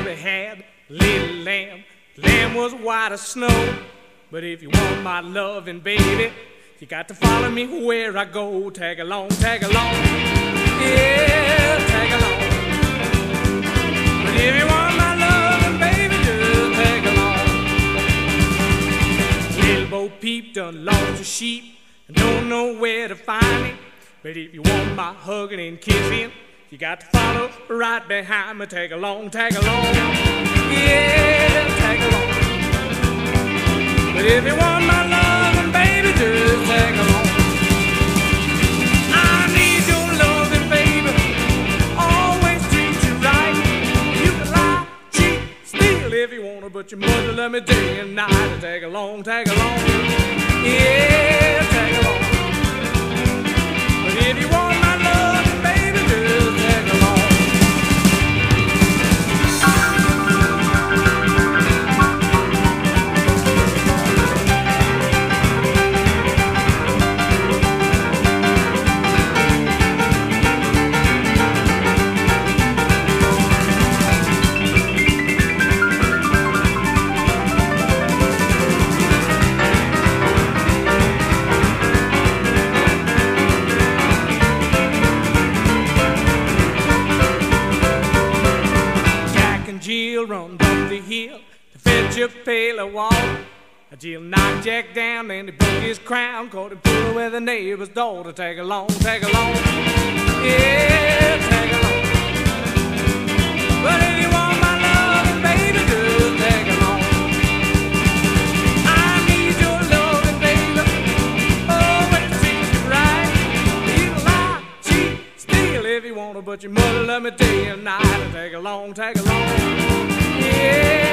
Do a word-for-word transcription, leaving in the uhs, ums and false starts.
Mary had a little lamb. The lamb was white as snow. But if you want my loving, baby, you got to follow me where I go. Tag along, tag along, yeah, tag along. But if you want my loving, baby, just tag along. Little Bo Peep done lost her sheep and don't know where to find me. But if you want my hugging and kissing, you got to follow right behind me. Tag along, tag along, yeah, tag along. But if you want my loving, baby, just tag along. I need your loving, baby, always treat you right. You can lie, cheat, steal if you want to, but your mother love me day and night. Tag along, tag along, yeah, tag along. But if you want my loving, baby, just tag along. Jill run up the hill to fetch a pail of water. Jill knocked Jack down and he broke his crown, caught him fooling with the neighbor's daughter. Tag along, tag along, yeah, tag along. But if you want my loving, baby, just tag along. I need your loving, baby, always treat you right. You can lie, cheat, steal if you want to, but your mother love me day and night. Tag along, tag along, yeah.